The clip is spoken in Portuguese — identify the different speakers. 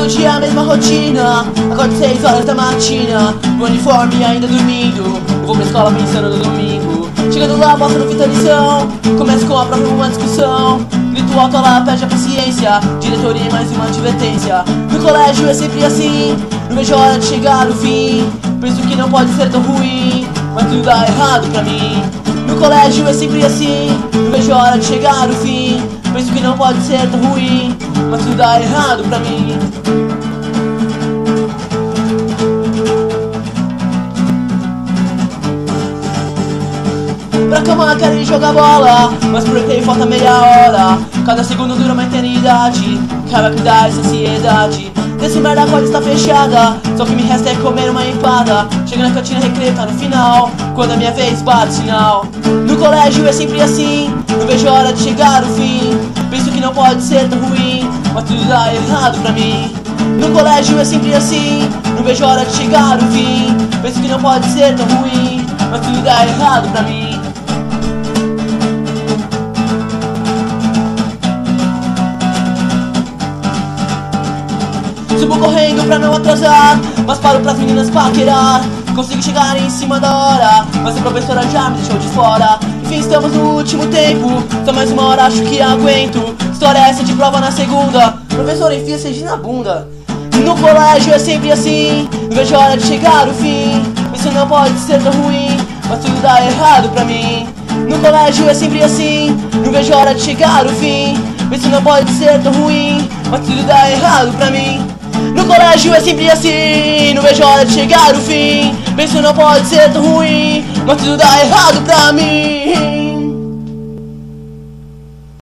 Speaker 1: dia a mesma rotina. Acordo 6 horas da matina, no uniforme ainda dormindo. Eu vou pra escola pensando no domingo. Chegando lá, boto no fita lição. Começo com a prova uma discussão. Grito alto, ela pede a paciência. Diretoria e mais uma advertência. No colégio é sempre assim, não vejo a hora de chegar o fim. Penso que não pode ser tão ruim, mas tudo dá errado pra mim. No colégio é sempre assim, não vejo a hora de chegar o fim. Penso que não pode ser tão ruim, mas tudo dá errado pra mim. Pra cama quero ir jogar bola, mas por aqui falta meia hora. Cada segundo dura uma eternidade, raiva que dá essa ansiedade. Desse merda a porta está fechada, só que me resta é comer uma empada. Chego na cantina, recreio tá no final, quando a minha vez bate sinal. No colégio é sempre assim, não vejo a hora de chegar o fim. Penso que não pode ser tão ruim, mas tudo dá errado pra mim. No colégio é sempre assim, não vejo a hora de chegar o fim. Penso que não pode ser tão ruim, mas tudo dá errado pra mim. Subo correndo pra não atrasar, mas paro pras meninas paquerar. Consigo chegar em cima da hora, mas a professora já me deixou de fora. Enfim, estamos no último tempo, só mais uma hora acho que aguento. História é essa de prova na segunda, professora enfia CG na bunda. No colégio é sempre assim, não vejo a hora de chegar o fim. Isso não pode ser tão ruim, mas tudo dá errado pra mim. No colégio é sempre assim, não vejo a hora de chegar o fim. Isso não pode ser tão ruim, mas tudo dá errado pra mim. No colégio é sempre assim, não vejo a hora de chegar o fim. Penso não pode ser tão ruim, mas tudo dá errado pra mim.